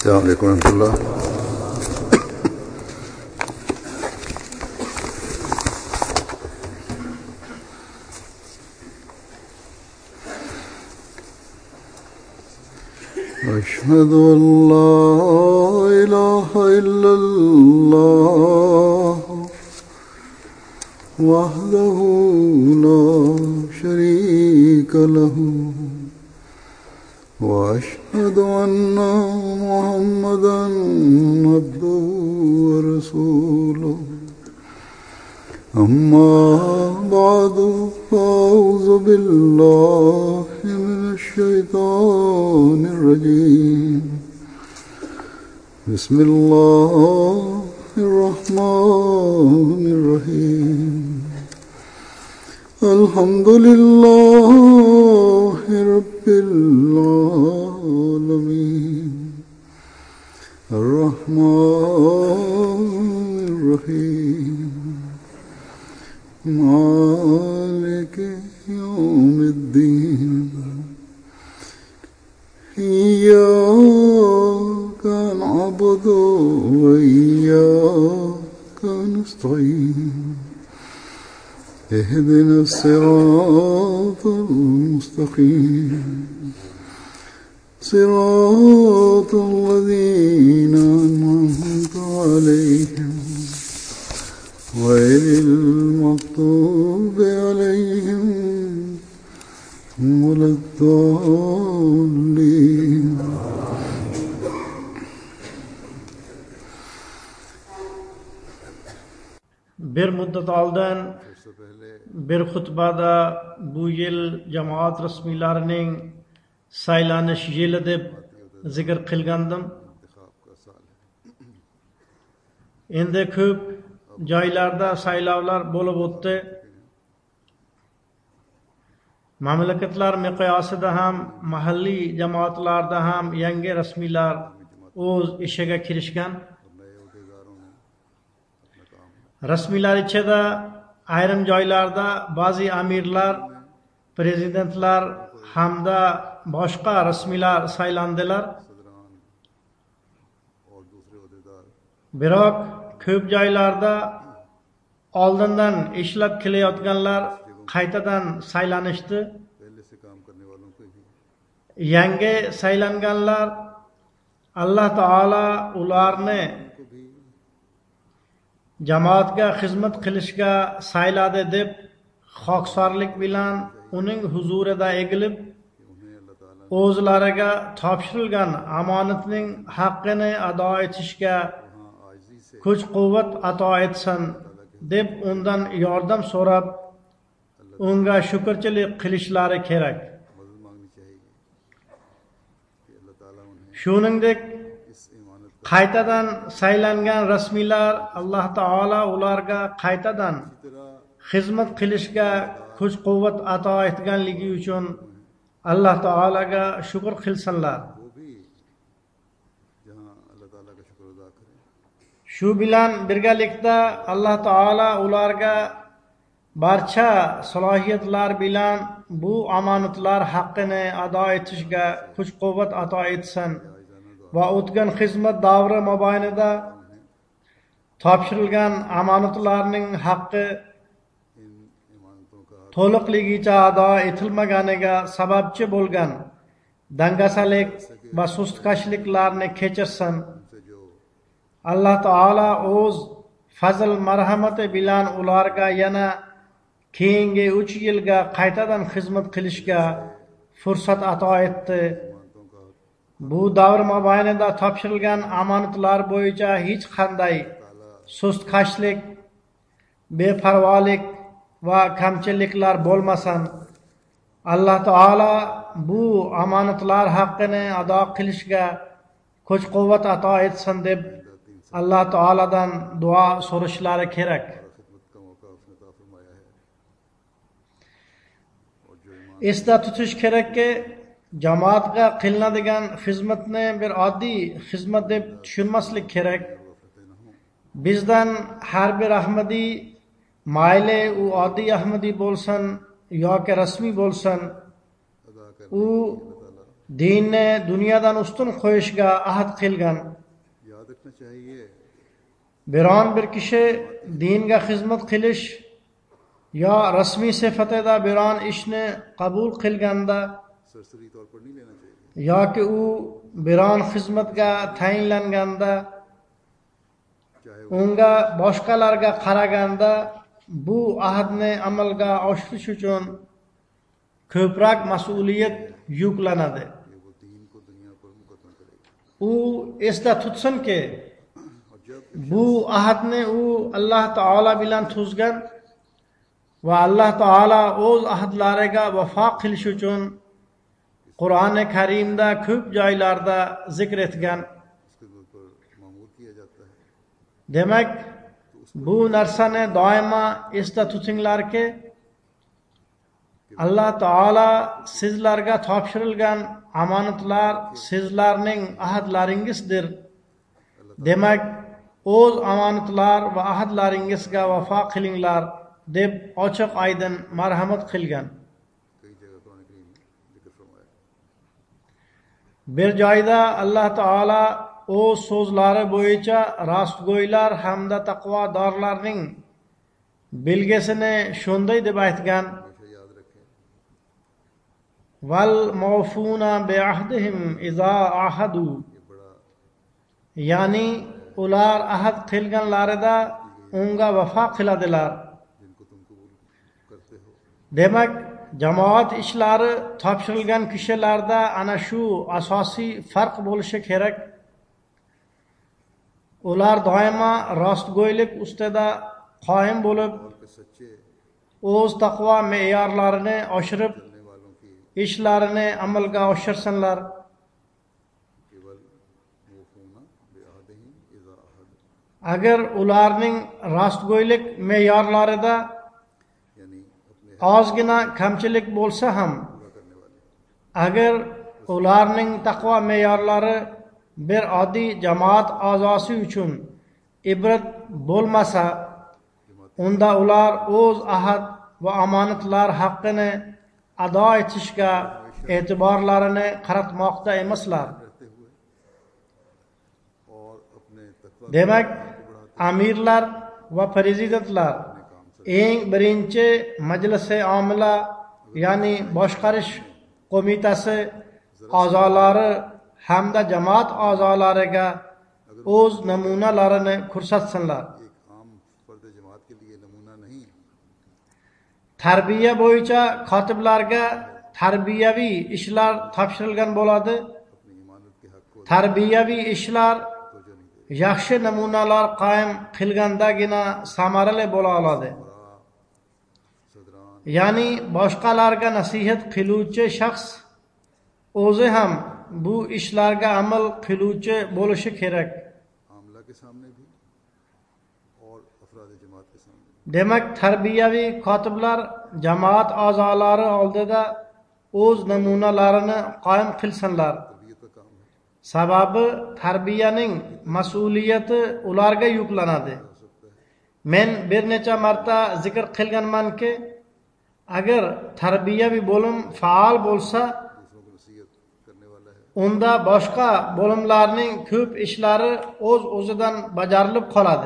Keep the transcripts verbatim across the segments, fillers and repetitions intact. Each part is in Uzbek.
Assalamu alaikum wa rahmatullah. أشهد أن لا إله إلا الله وحده لا شريك له وأشهد أن محمدا عبده ورسوله أما بعد فأعوذ بالله من الشيطان الرجيم بسم الله الرحمن الرحيم الحمد لله رب العالمين الرحمن الرحيم مالك يوم الدين إياك نعبد وإياك نستعين اهدنا الصراط المستقيم صراط الذين أنعمت عليهم غير المغضوب عليهم ولا الضالين. Bir müddet oldin bir xutbada bu yil jamoat rasmiylarining saylanish yili deb zikr qilgandim. Endi ko'p joylarda saylovlar bo'lib o'tdi. Mamlakatlar miqyosida ham, mahalliy jamoatlarda ham yangi rasmiylar o'z ishiga kirishgan. Rasmiylar ichida ayrim joylarda ba'zi amirlar, prezidentlar hamda boshqa rasmiylar saylandilar. Biroq ko'p joylarda oldindan ishlab kelayotganlar qaytadan saylanishdi. Yangi saylanganlar Alloh taolo ularni jamoatga xizmat qilishga sayladi deb xoksorlik bilan uning huzurida egilib, o'zlariga topshirilgan omonatning haqqini ado etishga kuch-quvvat ato etsin deb undan yordam so'rab, unga shukrchilik qilishlari kerak. Shuningdek, qaytadan saylangan rasmiylar Alloh taolo ularga qaytadan xizmat qilishga kuch-quvvat ato etganligi uchun Alloh taolaga shukr qilsinlar. Shu bilan birgalikda Alloh taolo ularga barcha salohiyatlar bilan bu omonatlar haqqini ado etishga kuch-quvvat ato etsin va o'tgan xizmat davri mobaynida topshirilgan omonatlarning haqqi to'liqligicha ado etilmaganiga sababchi bo'lgan dangasalik va sustkashliklarni kechirsin. Alloh taolo o'z fazl marhamati bilan ularga yana keyingi uch yilga qaytadan xizmat qilishga fursat ato etdi. Bu davr mobaynida topshirilgan omonatlar bo'yicha hech qanday sustkashlik, beparvolik va kamchiliklar bo'lmasin. Alloh taolo bu omonatlar haqqini ado qilishga kuch-quvvat ato etsin deb Alloh taoladan duo so'rashlari kerak. Esda tutish kerakki, jamoatga qilinadigan xizmatni bir oddiy xizmat deb tushunmaslik kerak. Bizdan har bir ahmadiy, mayli u oddiy ahmadiy bo'lsin yoki rasmiy bo'lsin, u dinni dunyodan ustun qo'yishga ahd qilgan. याद रखना चाहिए Biron bir kishi dinga xizmat qilish yo rasmiy sifatida biron ishni qabul qilganda सरसरी तौर पर नहीं लेना चाहिए yoki u biron xizmatga tayinlanganda चाहे वो unga boshqalarga qaraganda bu ahdni amalga oshirish uchun ko'proq mas'uliyat yuklanadi. ये वो दीन को दुनिया पर मुकदम करेगा U esda tutsinki, और जब bu ahdni u Alloh taolo bilan tuzgan va Alloh taolo o'z ahdlariga vafo qilish uchun Qur'oni Karimda ko'p joylarda zikr etgan. उसके दिल पर मामूर किया जाता है Demak, bu narsani doimo esda tutinglarki, Alloh taolo sizlarga topshirilgan omonatlar sizlarning ahdlaringizdir. Demak, o'z omonatlar va ahdlaringizga vafo qilinglar deb ochiq oydin marhamat qilgan. कई जगह कुरान करीम में जिक्र फरमाया Bir joyda Alloh taolo o'z so'zlari bo'yicha rostgo'ylar hamda taqvodorlarning belgisini shunday deb aytgan: हमेशा याद रखें val mawfuna bi ahdihim iza ahadu, ये बड़ा ya'ni ular ahd qilganlarida unga vafo qiladilar. जिनको तुम कबूल करते हो Demak, jamoat ishlari topshirilgan kishilarda ana shu asosiy farq bo'lishi kerak. Ular doimo rostgo'ylik ustida qoyim bo'lib, और के सच्चे o'z taqvo me'yorlarini oshirib, चलने वालों की ishlarini amalga oshirsinlar. केवल मौफूना बेअहदिहिम इज़ा अहद Agar ularning rostgo'ylik me'yorlarida यानी अपने ozgina kamchilik bo'lsa ham, पूरा करने वाले agar ularning taqvo me'yorlari bir oddiy jamoat a'zosi uchun ibrat bo'lmasa, unda ular o'z ahd va omonatlar haqqini ado etishga e'tiborlarini qaratmoqda emaslar. रहते हुए और अपने तकवा Demak, amirlar va prezidentlar eng birinchi majlisi omila, ya'ni boshqarish qo'mitasi a'zolari hamda jamoat a'zolariga o'z namunalarini ko'rsatsinlar. एक आम फर्द जमात के लिए नमूना नहीं Tarbiya bo'yicha kotiblarga tarbiyaviy ishlar topshirilgan bo'ladi. अपनी ईमानत के हक को Tarbiyaviy ishlar तवज्जो नहीं yaxshi namunalar qoyim qilgandagina samarali bo'la oladi. देता सदरान Ya'ni boshqalarga nasihat qiluvchi shaxs o'zi ham bu ishlarga amal qiluvchi bo'lishi kerak. Amla के सामने भी और अफराद जमात के सामने भी। Demak, tarbiyaviy kotiblar jamoat a'zolari oldida o'z namunalarini qoyim qilsinlar. तरबियत का काम है Sababi tarbiyaning mas'uliyati ularga yuklanadi. Men bir necha marta zikr qilganmanki, agar tarbiyaviy bo'lim faol bo'lsa, दूसरों को नसीहत करने वाला है unda boshqa bo'limlarning ko'p ishlari o'z o'zidan bajarilib qoladi.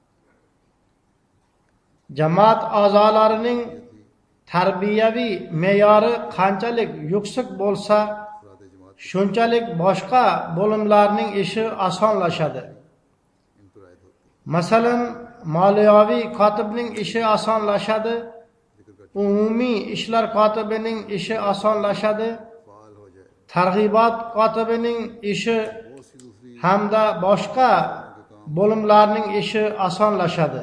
Jamoat a'zolarining tarbiyaviy me'yori qanchalik yuksak bo'lsa, अफराद जमात shunchalik boshqa bo'limlarning ishi osonlashadi. इन पर आयद होती Masalan, moliyaviy kotibning ishi osonlashadi, जिक्र का umumiy ishlar kotibining ishi osonlashadi, फाल हो जाए targ'ibot kotibining ishi बहुत सी दूसरी hamda boshqa bo'limlarning ishi osonlashadi.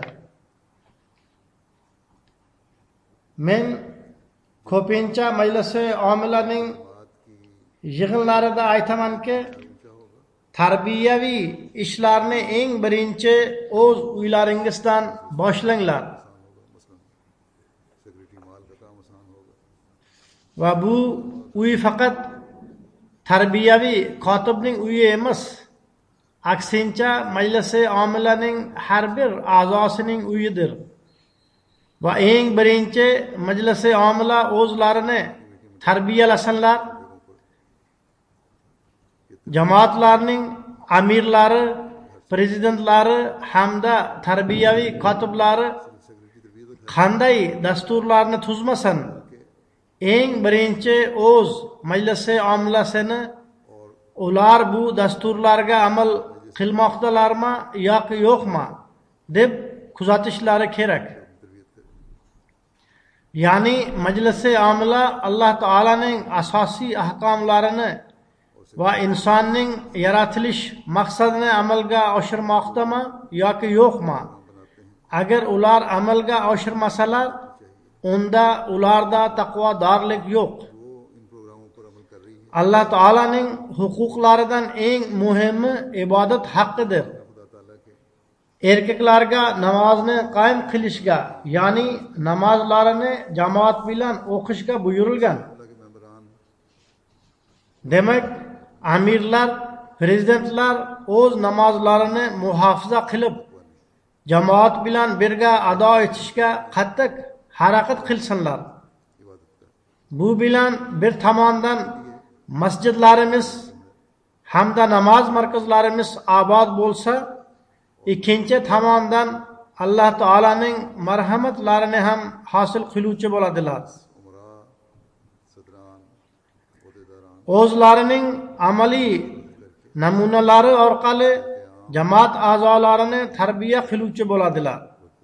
Men ko'pincha majlisi omilaning बात की yig'inlarida aytamanki, ऊंचा होगा tarbiyaviy ishlarni eng birinchi o'z uylaringizdan boshlanglar. आसान होगा मसलन सेक्रेटरी माल का काम आसान होगा Va bu uy faqat tarbiyaviy kotibning uyi emas, aksincha majlisi omilaning har bir a'zosining uyidir. Va eng birinchi majlisi omila o'zlarini tarbiyalasinlar jamoatlarning amirlari, prezidentlari hamda tarbiyaviy kotiblari qanday dasturlarni tuzmasin, eng birinchi o'z majlisi omlasini ular bu dasturlarga amal qilmoqdalarmi yoki yo'qmi deb kuzatishlari kerak. Ya'ni majlisi omila Alloh taolaning asosiy ahkomlarini va insonning yaratilish maqsadini amalga oshirmoqdami yoki yo'qmi? Agar ular amalga oshirmasalar, unda ularda taqvodorlik yo'q. Alloh taolaning huquqlaridan eng muhimi ibodat haqqidir. Erkaklarga namozni qoyim qilishga, ya'ni namozlarini jamoat bilan o'qishga buyurilgan. Demak, amirlar, prezidentlar o'z namozlarini muhofaza qilib, jamoat bilan birga ado etishga qattiq harakat qilsinlar. Bu bilan bir tomondan masjidlarimiz hamda namoz markazlarimiz obod bo'lsa, ikkinchi tomondan Alloh taolaning marhamatlarini ham hosil qiluvchi bo'ladilar. O'zlarining amaliy namunalari orqali jamoat a'zolarini tarbiya qiluvchi bo'ladilar.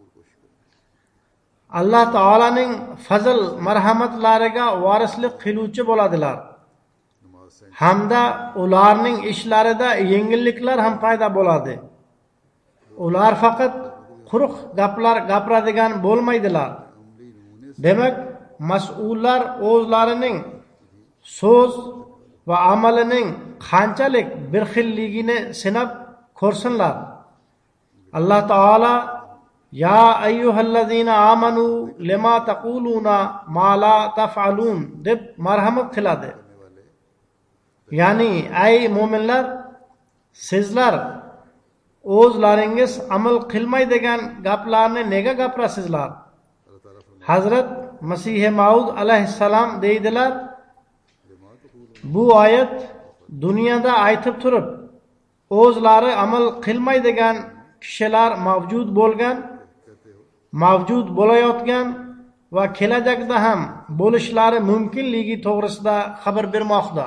Alloh taolaning fazl marhamatlariga varislik qiluvchi bo'ladilar. Hamda ularning ishlarida yengilliklar ham paydo bo'ladi. Ular faqat quruq gaplar gapiradigan bo'lmaydilar. Demak, mas'ullar o'zlarining so'z va amalining qanchalik bir xilligini sinab ko'rsinlar. Alloh taolo ya ayyuhallazina amanu lima taquluna ma la taf'alun deb marhamat qiladi. Ya'ni ey mu'minlar, sizlar o'zlaringiz amal qilmaydigan gaplarni nega gapirasizlar? Hazrat Masih Maud alayhissalom deydilar, bu oyat dunyoda aytib turib, o'zlari amal qilmaydigan kishilar mavjud bo'lgan, mavjud bo'layotgan va kelajakda ham bo'lishlari mumkinligi to'g'risida xabar bermoqda.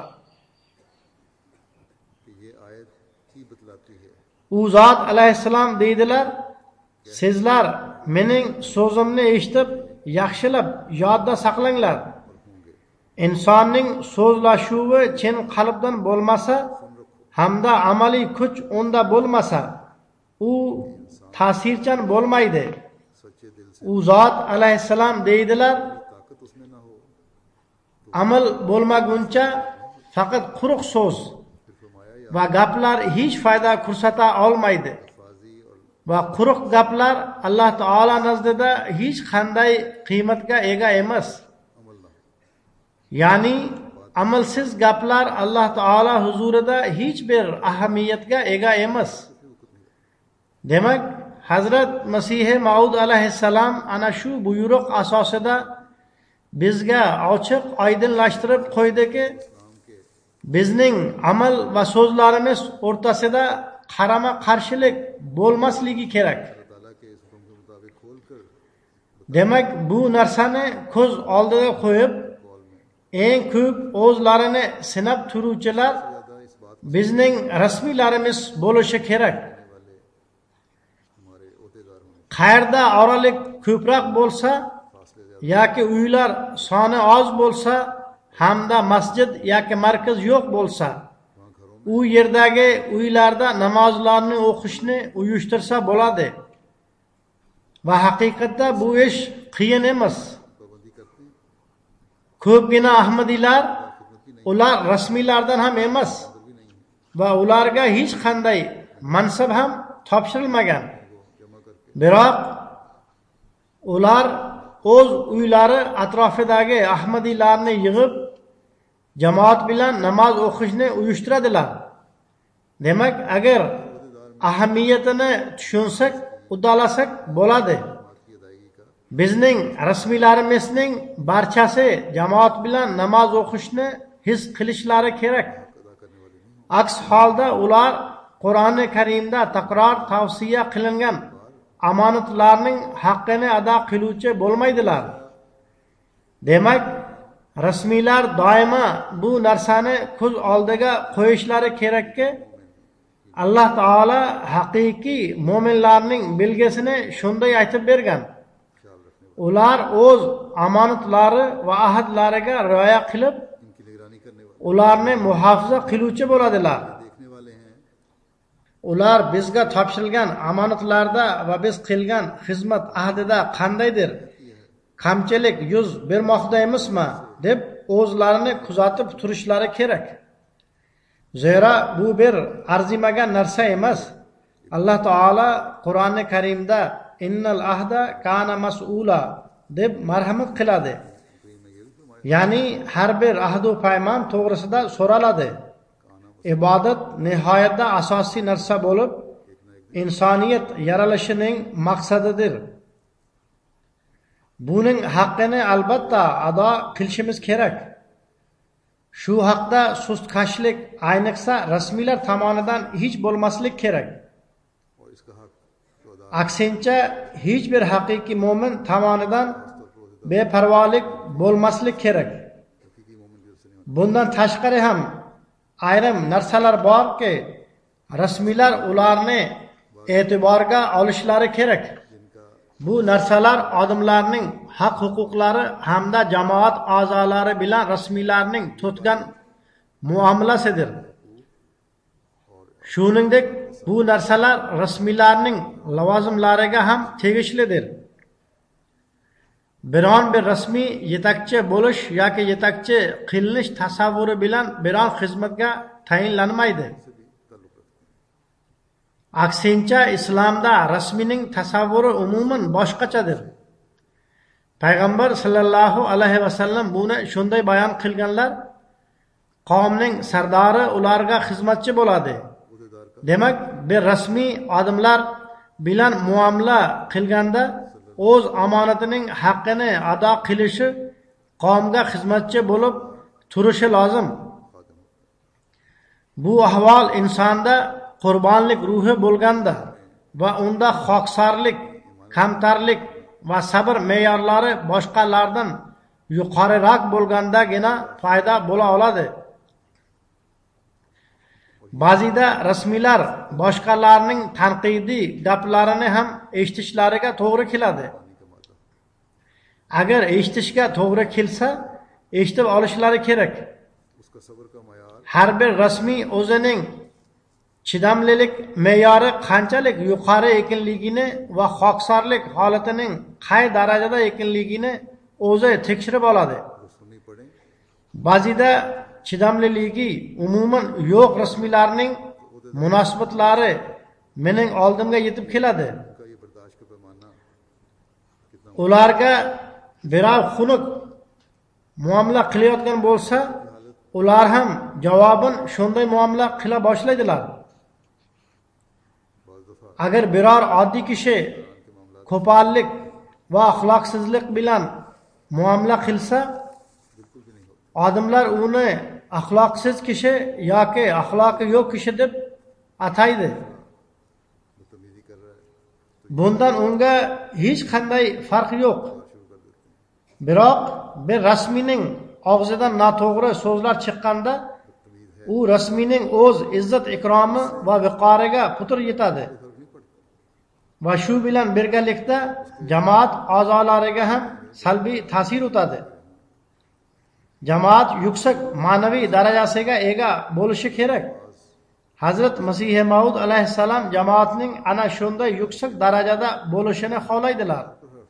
U zot alayhissalom deydilar, sizlar mening so'zimni eshitib, yaxshilab yodda saqlanglar. Insonning so'zlashuvi chin qalbdan bo'lmasa, hamda amaliy kuch unda bo'lmasa, u ta'sirchan bo'lmaydi. U zot alayhissalom deydilar, amal bo'lmaguncha faqat quruq so'z va gaplar hech foyda ko'rsata olmaydi. Va quruq gaplar Alloh taolo nazdida hech qanday qiymatga ega emas. Ya'ni amalsiz gaplar Alloh taolo huzurida hech bir ahamiyatga ega emas. Demak, Hazrat Masih Maud alayhissalom ana shu buyruq asosida bizga ochiq oydinlashtirib qo'ydiki, bizning amal va so'zlarimiz o'rtasida qarama-qarshilik bo'lmasligi kerak. Demak, bu narsani ko'z oldiga qo'yib, eng ko'p o'zlarini sinab turuvchilar bizning rasmiylarimiz bo'lishi kerak. Qayerda oralik ko'proq bo'lsa yoki uylar soni oz bo'lsa, hamda masjid yoki markaz yo'q bo'lsa, u yerdagi uylarda namozlarni o'qishni uyushtirsa bo'ladi. Va haqiqatda bu ish qiyin emas. Ko'pgina ahmadiylar, ular rasmiylardan ham emas va ularga hech qanday mansab ham topshirilmagan. Biroq ular o'z uylari atrofidagi ahmadiylarni yig'ib, jamoat bilan namoz o'qishni uyushtiradilar. Demak, agar ahamiyatini tushunsak, uddalasak bo'ladi. Bizning rasmiylarimizning barchasi jamoat bilan namoz o'qishni his qilishlari kerak. aks holda ular Qur'oni Karimda takror tavsiya qilingan amonatlarning haqqini ado qiluvchi bo'lmaydilar. Demak, rasmiylar doimo bu narsani ko'z oldiga qo'yishlari kerakki, Alloh taolo haqiqiy mu'minlarning belgisini shunday aytib bergan. Ular o'z omonatlari va ahdlariga rioya qilib, ularni muhofaza qiluvchi bo'ladilar. Ular bizga topshirilgan omonatlarda va biz qilgan xizmat ahdida qandaydir kamchilik yuz bermoqdaymizmi deb o'zlarini kuzatib turishlari kerak. Zira bu bir arzimagan narsa emas. Alloh taolo Qur'oni Karimda innal ahda kana mas'ula deb marhamat qiladi. Ya'ni har bir ahd va paymon to'g'risida so'raladi. Ibodat nihoyatda asosiy narsa bo'lib, insoniyat yaralishining maqsadidir. Buning haqqini albatta ado qilishimiz kerak. Shu haqda sustkashlik ayniqsa rasmiylar tomonidan hech bo'lmaslik kerak. Aksincha, hech bir haqiqiy mu'min tomonidan beparvolik bo'lmaslik kerak. Bundan tashqari ham ayrim narsalar borki, rasmiylar ularni e'tiborga olishlari kerak. Bu narsalar odamlarning haq huquqlari hamda jamoat a'zolari bilan rasmiylarning tutgan muomalasidir. Shuningdek, bu narsalar rasmiylarning lavozimlariga ham tegishlidir. Biron bir rasmiy yetakchi bo'lish yoki yetakchi qilinish tasavvuri bilan biron xizmatga tayinlanmaydi. Aksincha, islomda rasmiyning tasavvuri umuman boshqachadir. Payg'ambar sallallohu alayhi vasallam buni shunday bayon qilganlar: qavmning sardori ularga xizmatchi bo'ladi. Demak, bir rasmiy odamlar bilan muomala qilganda o'z omonatining haqqini ado qilishi, qavmga xizmatchi bo'lib turishi lozim. Bu ahvol insonda qurbonlik ruhi bo'lganda va unda xoksarlik, kamtarlik va sabr me'yorlari boshqalardan yuqoriroq bo'lgandagina paydo bo'la oladi. Ba'zida rasmiylar boshqalarning tanqidiy gaplarini ham eshitishlariga to'g'ri keladi. Agar eshitishga to'g'ri kelsa, eshitib olishlari kerak. Har bir rasmiy o'zining chidamlilik me'yori qanchalik yuqori ekanligini va xoksarlik holatining qay darajada ekanligini o'zi tekshirib oladi. Ba'zida chidamliligi umuman yo'q rasmiylarning munosabatlari mening oldimga yetib keladi. Ularga birov xunuk muomala qilayotgan bo'lsa, ular ham javoban shunday muomala qila boshlaydilar. Agar biror oddiy kishi qo'pollik va axloqsizlik bilan muomala qilsa, odamlar uni axloqsiz kishi yoki axloqi yo'q kishi deb ataydi. Bundan unga hech qanday farq yo'q. Biroq bir rasmiyning og'zidan noto'g'ri so'zlar chiqqanda, u rasmiyning o'z izzat ikromi va viqoriga putur yetadi. Va shu bilan birgalikda jamoat a'zolariga ham salbiy ta'sir o'tadi. Jamoat yuksak ma'naviy darajasiga ega bo'lishi kerak. Hazrat Masih Maud alayhissalom jamoatning ana shunday yuksak darajada bo'lishini xohlaydilar.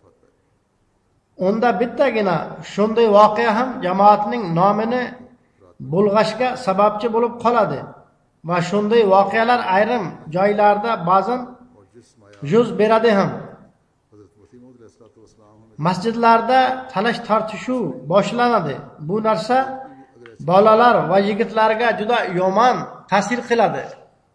Unda bittagina shunday voqea ham jamoatning nomini bulg'ashga sababchi bo'lib qoladi. Va shunday voqealar ayrim joylarda ba'zan yuz beradi ham. Masjidlarda talash tortishuv boshlanadi. Bu narsa bolalar va yigitlarga juda yomon ta'sir qiladi.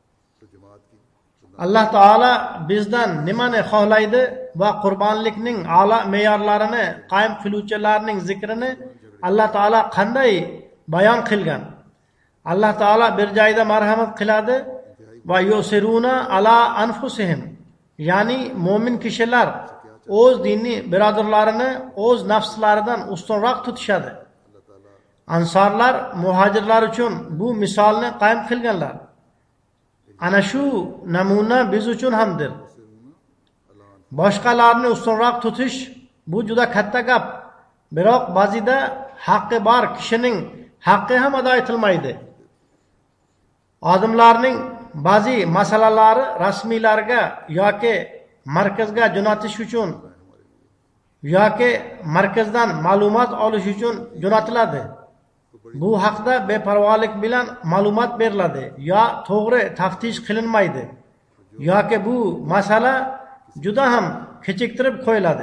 Alloh taolo bizdan nimani xohlaydi va qurbonlikning a'lo me'yorlarini qoyim qiluvchilarning zikrini Alloh taolo qanday bayon qilgan? alloh taolo bir joyda marhamat qiladi va yusiruna ala anfusihim, ya'ni mo'min kishilar o'z diniy birodarlarini o'z nafslaridan ustunroq tutishadi. Ansorlar muhojirlar uchun bu misolni qayd qilganlar. Ana shu namuna biz uchun hamdir. Boshqalarni ustunroq tutish bu juda katta gap. Biroq ba'zida haqqi bor kishining haqqi ham ado etilmaydi. Odamlarning ba'zi masalalari rasmiylarga yoki markazga jo'natish uchun yoki markazdan ma'lumot olish uchun jo'natiladi. Bu haqda beparvolik bilan ma'lumot beriladi yo to'g'ri taftish qilinmaydi yoki bu masala juda ham kechiktirib qo'yiladi.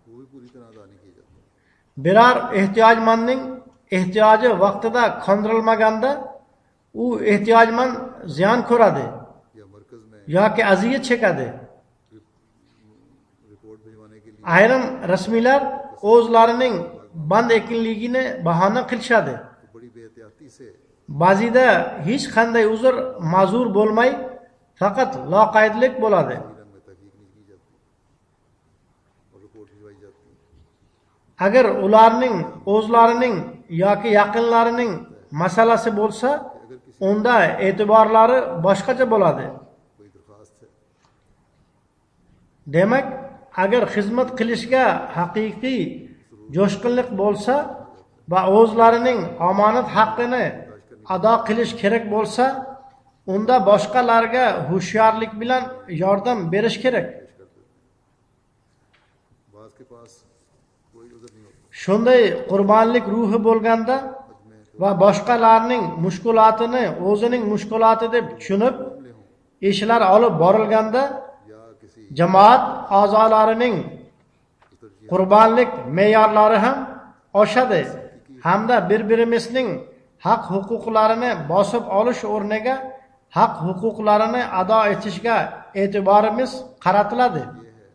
Biror ehtiyojmandning ehtiyoji vaqtida qondirilmaganda u ehtiyojmand ziyon ko'radi yoki aziyat chekadi. Ayrim rasmiylar o'zlarining band ekanligini bahona qilishadi. Ba'zida hech qanday uzr ma'zur bo'lmay, faqat loqaydlik bo'ladi. Agar ularning o'zlarining yoki yaqinlarining masalasi bo'lsa, unda e'tiborlari boshqacha bo'ladi. Demak, agar xizmat qilishga haqiqiy jo'shqinlik bo'lsa va o'zlarining omonat haqqini ado qilish kerak bo'lsa, unda boshqalarga hushyorlik bilan yordam berish kerak. Shunday qurbonlik ruhi bo'lganda va boshqalarning mushkulotini o'zining mushkuloti deb tushunib ishlar olib borilganda jamoat a'zolarining qurbonlik me'yorlari ham oshadi hamda bir-birimizning haq huquqlarini bosib olish o'rniga haq huquqlarini ado etishga e'tiborimiz qaratiladi.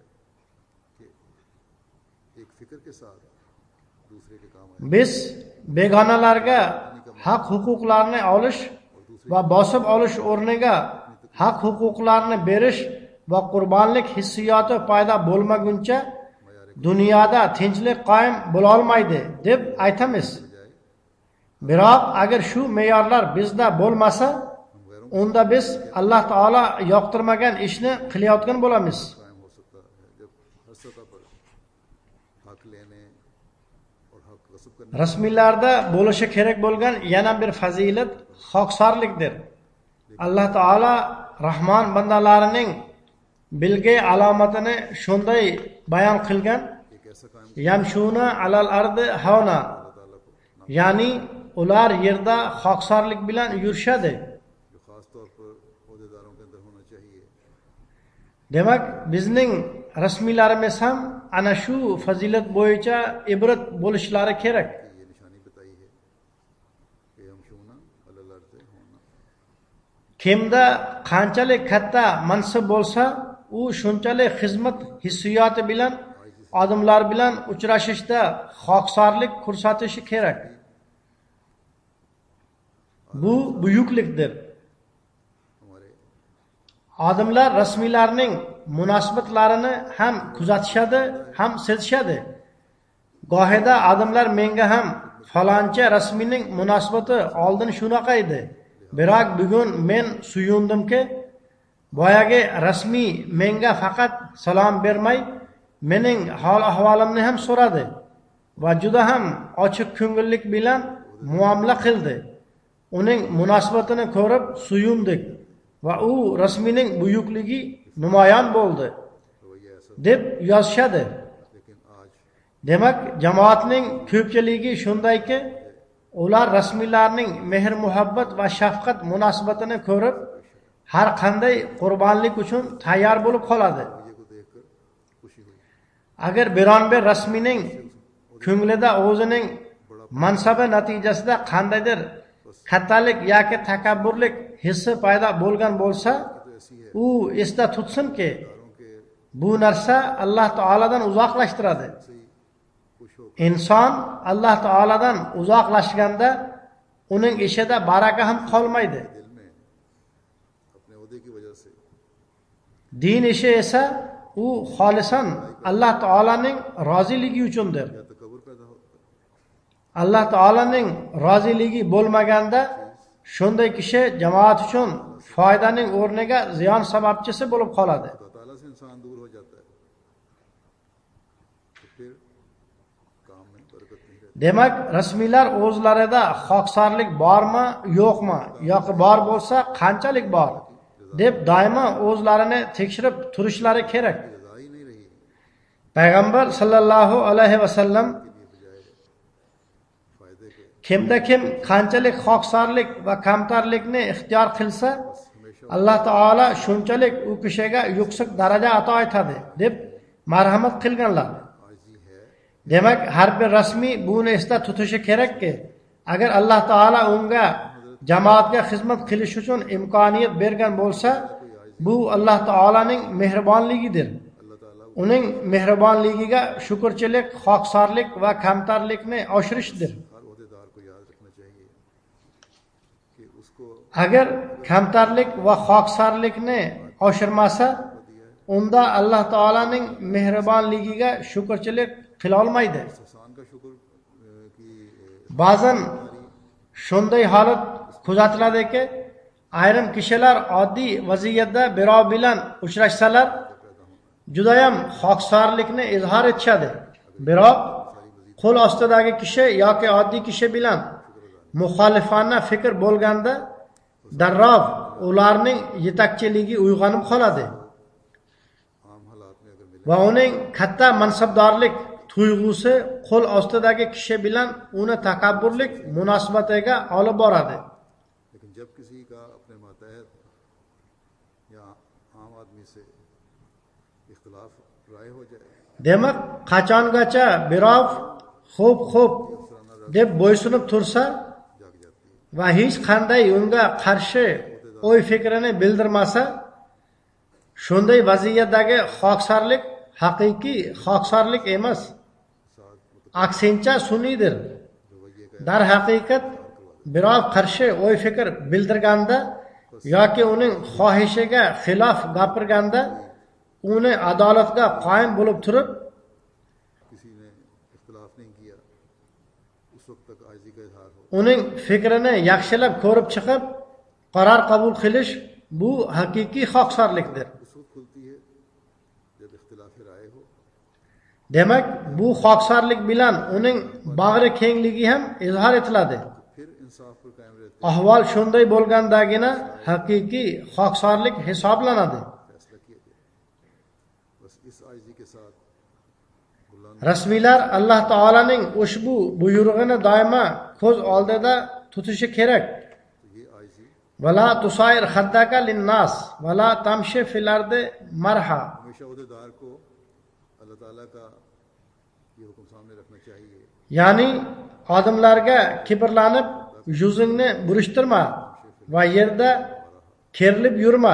Biz begonalarga haq huquqlarini olish va bosib olish o'rniga haq huquqlarini berish va qurbonlik hissiyoti paydo bo'lmaguncha dunyoda tinchlik qoyim bo'la olmaydi deb aytamiz. Biroq agar shu me'yorlar bizda bo'lmasa, unda biz Alloh taolo yoqtirmagan ishni qilayotgan bo'lamiz. Rasmiylarda bo'lishi kerak bo'lgan yana bir fazilat xoqsorlikdir. Alloh taolo Rahmon bandalarining bilgay alomatini shunday bayon qilgan: Yamshuna alal ardi hauna, ya'ni ular yerda xoqsorlik bilan yurishadi. Demak, bizning rasmiylarimiz ham ana shu fazilat bo'yicha ibrat bo'lishlari kerak. Kimda qanchalik katta mansib bo'lsa, u shunchalik xizmat hissiyoti bilan odamlar bilan uchrashishda xoqsorlik ko'rsatishi kerak. Bu buyuklikdir. Odamlar rasmiylarning munosabatlarini ham kuzatishadi, ham sezishadi. Gohida odamlar menga ham faloncha rasmiyning munosabati oldin shunaqa edi. Biroq bugun men suyundimki, boyagi rasmiy menga faqat salom bermay, mening hol ahvolimni ham so'radi va juda ham ochiq ko'ngillik bilan muomala qildi. Uning munosabatini ko'rib suyundik va u rasmiyning buyukligi namoyon bo'ldi deb yozishadi. Demak, jamoatning ko'pchiligi shundayki, ular rasmiylarning mehr muhabbat va shafqat munosabatini ko'rib har qanday qurbonlik uchun tayyor bo'lib qoladi. Agar biron bir rasmiyning ko'nglida o'zining mansabi natijasida qandaydir kattalik yoki takabburlik hissi paydo bo'lgan bo'lsa, u esda tutsinki, bu narsa Alloh taoladan uzoqlashtiradi. Inson Alloh taoladan uzoqlashganda uning ishida baraka ham qolmaydi. दिल में अपने ओहदे की वजह से Din ishi esa u xolisan Alloh taolaning roziligi uchundir. या तकब्बुर पैदा होता है। Alloh taolaning roziligi bo'lmaganda shunday kishi jamoat uchun foydaning o'rniga ziyon sababchisi bo'lib qoladi. खुदा ताला से इंसान दूर हो जाता है तो फिर काम में बरकत नहीं रहती। Demak, rasmiylar o'zlarida xoqsorlik bormi, yo'qmi, yoki bor bo'lsa qanchalik bor deb doimo o'zlarini tekshirib turishlari kerak. रजा ही नहीं रही Payg'ambar sallallohu alayhi vasallam के लिए बजाय फायदे के kimda kim qanchalik xoqsorlik va kamtarlikni ixtiyor qilsa, हमेशा Alloh taolo shunchalik u kishiga yuksak daraja ato etadi deb marhamat qilganlar. आजी है Demak, har bir rasmiy buni esda tutishi kerakki, agar Alloh taolo unga jamoatga xizmat qilish uchun imkoniyat bergan bo'lsa, bu Alloh taolaning mehribonligidir. अल्लाह ताला Uning mehribonligiga shukrchilik, xoqsorlik va kamtarlikni oshirishdir. हर ओहदेदार को याद रखना चाहिए कि उसको Agar kamtarlik va xoqsorlikni oshirmasa, unda Alloh taolaning mehribonligiga shukrchilik qila olmaydi. एहसान का शुक्र अ, की Ba'zan shunday holat kuzatiladiki, ayrim kishilar oddiy vaziyatda birov bilan uchrashsalar, judayam xoqsorlikni izhor etishadi. Biroq qo'l ostidagi kishi yoki oddiy kishi bilan muxolifona fikr bo'lganda, darrov ularning yetakchiligi uyg'onib qoladi आम हालात में अगर मिले va uning katta mansabdorlik tuyg'usi qo'l ostidagi kishi bilan uni takabburlik munosabatiga olib boradi. लेकिन जब किसी का अपने मातहत या आम आदमी से इख्तलाफ राय हो जाए Demak, qachongacha birov xo'p xo'p deb bo'ysunib tursa जाग जाती है। va hech qanday unga qarshi o'y fikrini bildirmasa, shunday vaziyatdagi xoqsorlik haqiqiy xoqsorlik emas, aksincha sun'iydir. Darhaqiqat birov qarshi o'y fikr bildirganda yoki uning xohishiga xilof gapirganda uni adolatga qoyim bo'lib turib, किसी ने इख्तलाफ नहीं किया उस वक्त तक आजी का इजहार हो uning fikrini yaxshilab ko'rib chiqib qaror qabul qilish bu haqiqiy xoqsorlikdir. उस वक्त खुलती है जब इख्तलाफ राय हो Demak, bu xoqsorlik bilan uning bag'ri kengligi ham izhor etiladi. फिर इंसाफ पर कायम रहते Ahvol shunday bo'lgandagina haqiqiy xoqsorlik hisoblanadi. फैसला किया गया। बस इस आजी के साथ बुलंद Rasmiylar Alloh taolaning ushbu buyrug'ini doimo ko'z oldida tutishi kerak. तो ये आजी Vala tusair khaddaka linnas vala tamshi fil ardi marha. हमेशा ओहदेदार को अल्लाह ताला का ये हुक्म सामने रखना चाहिए Ya'ni odamlarga kibrlanib yuzingni burishtirma va yerda kerilib yurma.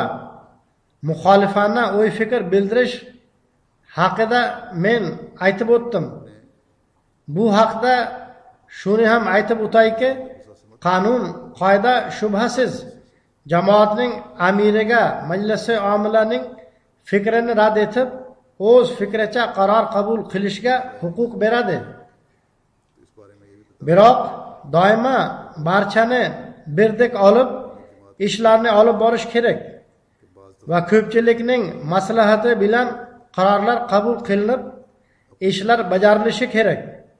Muxolifona o'y fikr bildirish haqida men aytib o'tdim. Bu haqda shuni ham aytib o'tayki, qonun qoida shubhasiz jamoatning amiriga majlisi omilaning fikrini rad etib, o'z fikricha qaror qabul qilishga huquq beradi. तो इस बारे में ये भी पता Biroq doimo barchani birdek olib ishlarni olib borish kerak va ko'pchilikning maslahati bilan qarorlar qabul qilinib ishlar bajarilishi kerak.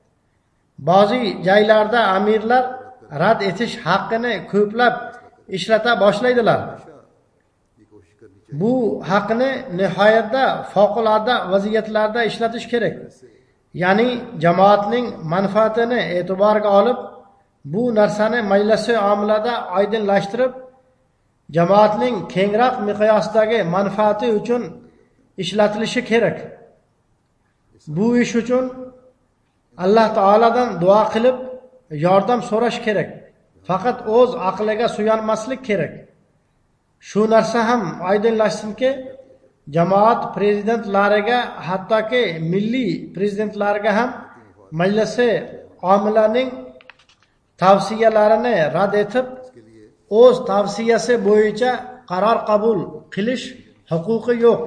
Ba'zi joylarda amirlar rad etish haqqini ko'plab ishlata boshlaydilar. ये कोशिश करनी चाहिए Bu haqni nihoyatda favqulodda vaziyatlarda ishlatish kerak. Ya'ni jamoatning manfaatini e'tiborga olib, bu narsani majlisi omilada oydinlashtirib, jamoatning kengroq miqyosdagi manfaati uchun ishlatilishi kerak. Bu ish uchun Alloh taoladan duo qilib yordam so'rash kerak. Faqat o'z aqliga suyanmaslik kerak. Shu narsa ham oydinlashsinki, jamoat prezidentlariga, hattoki milliy prezidentlarga ham majlisi omilaning tavsiyalarini rad etib, o'z tavsiyasi bo'yicha qaror qabul qilish huquqi yo'q.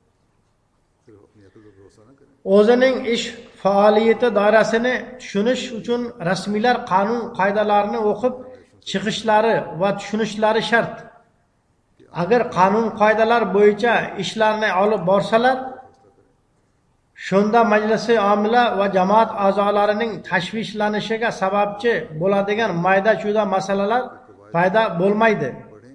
O'zining ish faoliyati doirasini tushunish uchun rasmiylar qonun qoidalarini o'qib chiqishlari va tushunishlari shart. Agar qonun qoidalar bo'yicha ishlarni olib borsalar, shunda majlisi omila va jamoat a'zolarining tashvishlanishiga sababchi bo'ladigan mayda-chuyda masalalar paydo bo'lmaydi.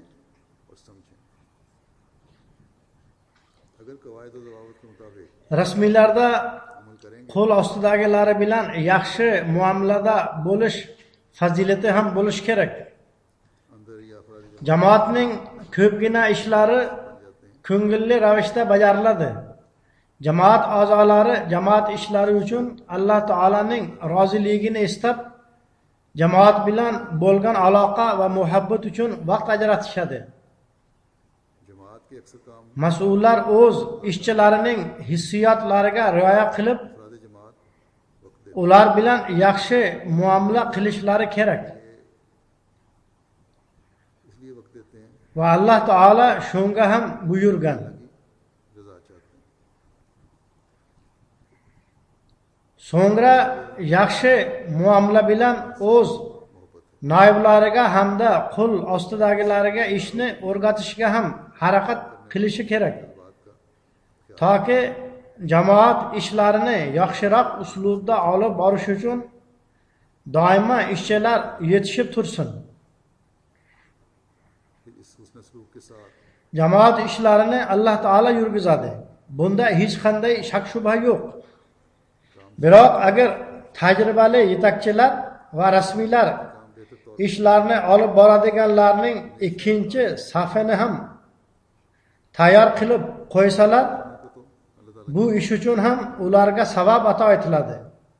Rasmiylarda qo'l ostidagilari bilan yaxshi muomalada bo'lish fazilati ham bo'lish kerak. Jamoatning ko'pgina ishlari ko'ngilli ravishda bajariladi. Jamoat a'zolari jamoat ishlari uchun Alloh taolaning roziligini istab, jamoat bilan bo'lgan aloqa va muhabbat uchun vaqt ajratishadi. Mas'ullar o'z ishchilarining hissiyotlariga rioya qilib, ular bilan yaxshi muomala qilishlari kerak. Va Alloh taolo shunga ham buyurgan. So'ngra yaxshi muomala bilan o'z noiblariga hamda qo'l ostidagilariga ishni o'rgatishga ham harakat qilishi kerak. Toki jamoat ishlarini yaxshiroq uslubda olib borish uchun doimo ishchilar yetishib tursin. Jamoat ishlarini Alloh taolo yurgizadi. Bunda hech qanday shak shubha yo'q. Biroq agar tajribali yetakchilar va rasmiylar ishlarni olib boradiganlarning ikkinchi safini ham tayyor qilib qo'ysalar, bu ish uchun ham ularga savab ato etiladi.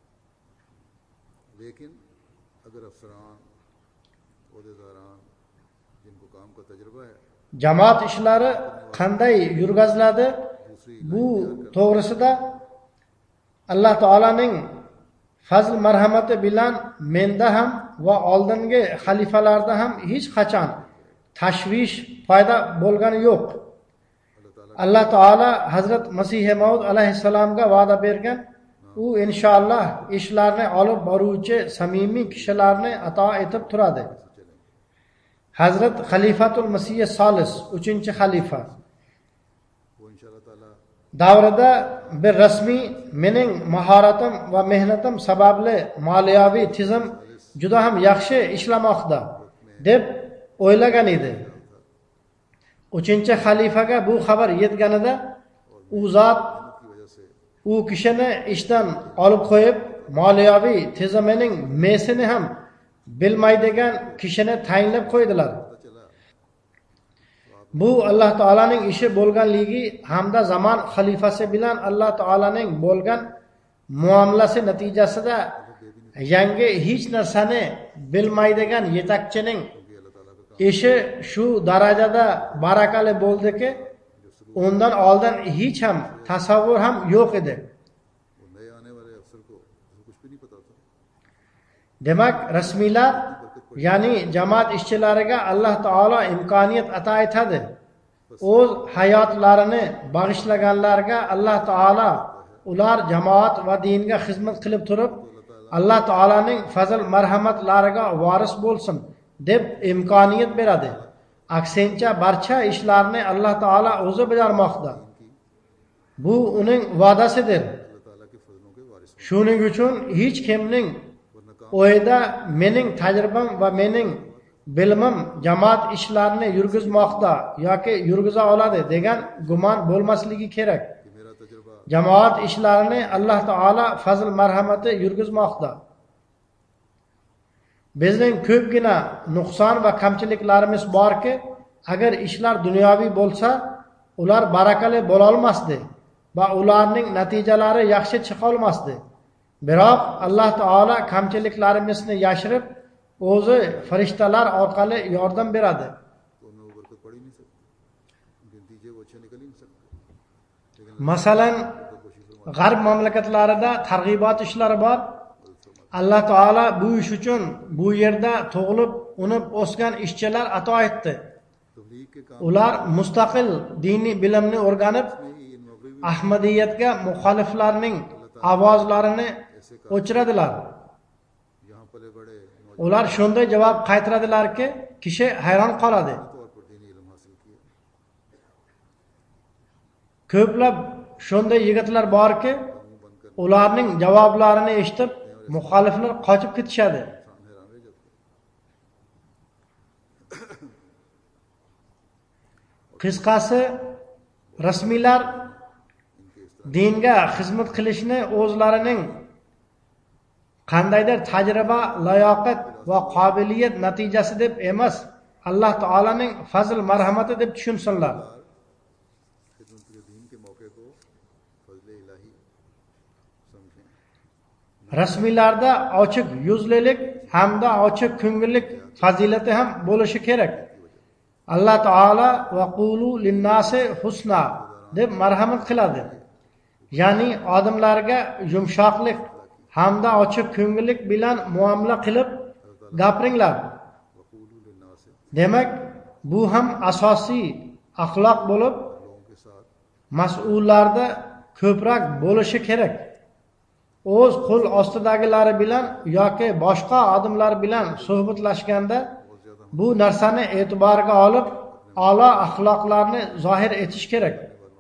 Jamoat ishlari qanday yurgiziladi? Bu to'g'risida Alloh taolaning fazl marhamati bilan menda ham va oldingi xalifalarda ham hech qachon tashvish paydo bo'lgani yo'q. Alloh taolo Hazrat Masih Maud alayhissalomga va'da bergan, u inshaalloh ishlarni olib boruvchi samimiy kishilarni ato etib turadi. Hazrat Xalifatul Masih Solis, uchinchi xalifa davrida bir rasmiy mening mahoratim va mehnatim sababli moliyaviy tizim juda ham yaxshi ishlamoqda deb o'ylagan edi. uchinchi xalifaga bu xabar yetganida u zot u kishini ishdan olib qo'yib, moliyaviy tizimining mesini ham bilmaydigan kishini tayinlab qo'ydilar. Bu Alloh taolaning ishi bo'lganligi hamda zamon xalifasi bilan Alloh taolaning bo'lgan muomalasi natijasida yangi hech narsani bilmaydigan yetakchining ishi shu darajada barakali bo'ldiki, undan oldin hech ham tasavvur ham yo'q edi. Demak, rasmiylar, ya'ni jamoat ishchilariga Alloh taolo imkoniyat ato etadi. O'z hayotlarini bag'ishlaganlarga Alloh taolo ular jamoat va dinga xizmat qilib turib, Alloh taolaning fazl marhamatlariga voris bo'lsin deb imkoniyat beradi. Aksincha barcha ishlarni Alloh taolo o'zi bajarmoqda. Bu uning va'dasidir. Shuning uchun hech kimning o'yida mening tajribam va mening bilimim jamoat ishlarini yurgizmoqda yoki yurgiza oladi degan gumon bo'lmasligi kerak. Jamoat ishlarini Alloh taolo fazl marhamati yurgizmoqda. Bizning ko'pgina nuqson va kamchiliklarimiz borki, agar ishlar dunyoviy bo'lsa, ular barakali bo'la olmasdi va ularning natijalari yaxshi chiqa olmasdi. Biroq Alloh taolo kamchiliklarimizni yashirib, o'zi farishtalar orqali yordam beradi. Masalan, g'arb mamlakatlarida targ'ibot ishlari bor. Alloh taolo bu ish uchun bu yerda tug'ilib, unib o'sgan ishchilar ato etdi. तबलीग के काम Ular mustaqil diniy bilimni o'rganib, में ही इन मगरबी Ahmadiyatga muxoliflarning ovozlarini o'chiradilar. यहाँ पले बड़े Ular shunday javob qaytaradilarki, kishi hayron qoladi. तौर पर दीनी इल्म हासिल किए Ko'plab shunday yigitlar borki, ularning javoblarini eshitib, muxoliflar qochib ketishadi. इंसान हैरान रह जाते Qisqasi, rasmiylar इनके इस तरह dinga xizmat qilishni o'zlarining qandaydir tajriba, layoqat va qobiliyat natijasi deb emas, Alloh taolaning fazl marhamati deb tushunsinlar. खिदमत के दीन के मौके को फजल इलाही समझें Rasmiylarda ochiq yuzlilik hamda ochiq ko'ngillik fazilati ham bo'lishi kerak. Alloh taolo va qulu linnasi husna deb marhamat qiladi. Ya'ni odamlarga yumshoqlik hamda ochiq ko'ngillik bilan muomala qilib gapiringlar. वकूलु लिन्नास Demak, bu ham asosiy axloq bo'lib, लोगों के साथ mas'ullarda ko'proq bo'lishi kerak. O'z qo'l ostidagilari bilan yoki boshqa odamlar bilan suhbatlashganda bu narsani e'tiborga olib, a'lo axloqlarni zohir etish kerak.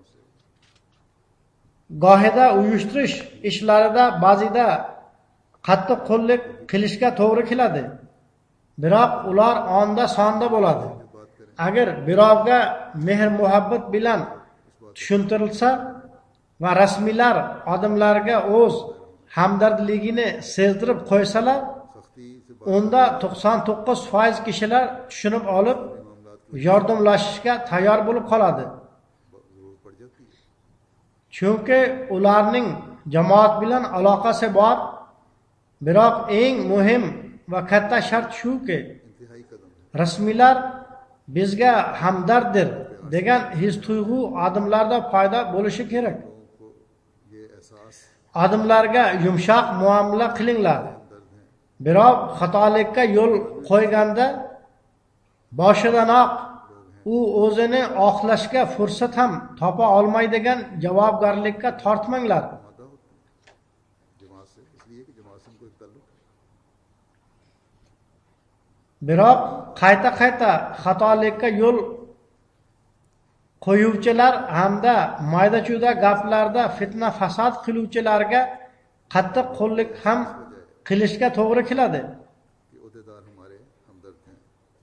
Gohida uyushtirish ishlarida ba'zida qattiq qo'llik qilishga to'g'ri keladi. Biroq ular onda sonda bo'ladi. Agar birovga mehr muhabbat bilan tushuntirilsa va rasmiylar odamlarga o'z hamdardligini sezdirib qo'ysalar, सख्ती से unda to'qson to'qqiz foiz kishilar tushunib olib, yordamlashishga tayyor bo'lib qoladi. जरूरत पड़ जाती है Chunki ularning jamoat bilan aloqasi bor. Biroq eng muhim va katta shart shuki, इंतहाई कदम है rasmiylar bizga hamdarddir degan his tuyg'u odamlarda paydo bo'lishi kerak. लोगों को ये एहसास Odamlarga yumshoq muomala qilinglar. दर्द है Birov xatolikka yo'l qo'yganda boshidanoq u o'zini oqlashga fursat ham topa olmaydigan javobgarlikka tortmanglar. मादा होते हैं जमात से इसलिए कि जमात से उनको एक ताल्लुक है Biroq qayta-qayta xatolikka yo'l qo'yuvchilar hamda mayda-chuyda gaplarda fitna fasod qiluvchilarga qattiq qo'llik ham qilishga to'g'ri keladi. कि ओहदेदार हमारे हमदर्द हैं